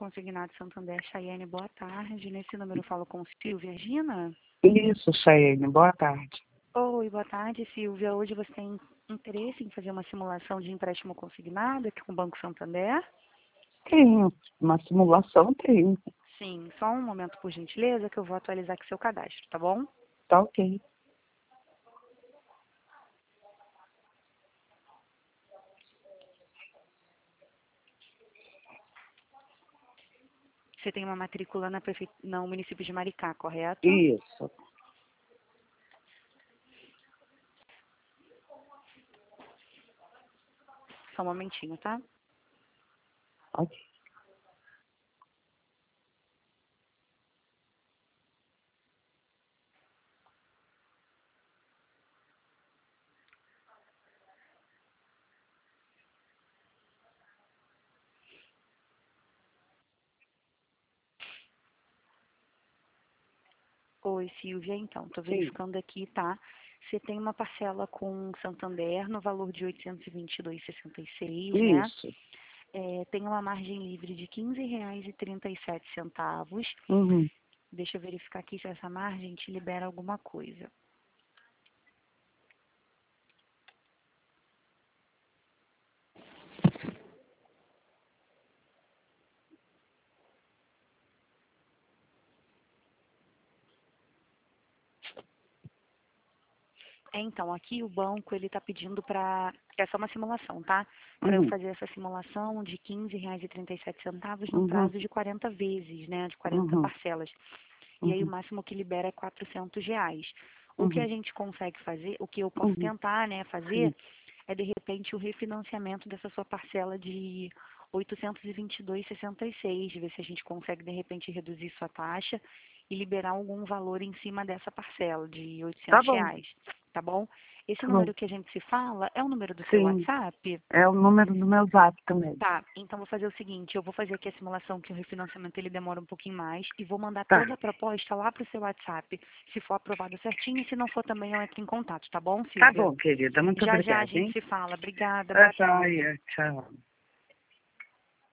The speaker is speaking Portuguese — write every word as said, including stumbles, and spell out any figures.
Consignado Santander, Chayane, boa tarde. Nesse número eu falo com Silvia Gina. Isso, Chayane, boa tarde. Oi, boa tarde, Silvia. Hoje você tem interesse em fazer uma simulação de empréstimo consignado aqui com o Banco Santander? Tenho, uma simulação tenho. Sim, só um momento, por gentileza, que eu vou atualizar aqui seu cadastro, tá bom? Tá ok. Você tem uma matrícula na prefe... no município de Maricá, correto? Isso. Só um momentinho, tá? Ok. Oi, Silvia. Então, tô Sim. verificando aqui, tá? Você tem uma parcela com Santander no valor de oitocentos e vinte e dois reais e sessenta e seis centavos, né? Isso. É, tem uma margem livre de quinze reais e trinta e sete centavos. Uhum. Deixa eu verificar aqui se essa margem te libera alguma coisa. É, então, aqui o banco, ele está pedindo para... É só uma simulação, tá? Para eu Uhum. fazer essa simulação de quinze reais e trinta e sete centavos no Uhum. prazo de quarenta vezes, né? De quarenta Uhum. parcelas. E aí o Uhum. máximo que libera é quatrocentos reais. O que a Uhum. gente consegue fazer, o que eu posso Uhum. tentar, né, fazer, Sim. é de repente o refinanciamento dessa sua parcela de oitocentos e vinte e dois reais e sessenta e seis centavos, ver se a gente consegue de repente reduzir sua taxa e liberar algum valor em cima dessa parcela de Tá oitocentos bom, reais, tá bom? Esse tá bom. número que a gente se fala é o número do seu Sim. WhatsApp? É o número do meu zap também. Tá, então vou fazer o seguinte, eu vou fazer aqui a simulação que o refinanciamento ele demora um pouquinho mais e vou mandar Tá. toda a proposta lá pro seu WhatsApp, se for aprovado certinho, e se não for também eu entro em contato, tá bom, Tá Silvia? bom, querida. Muito Já já a obrigada, gente hein? se fala. Obrigada, Tá boa tarde. joia. Tchau.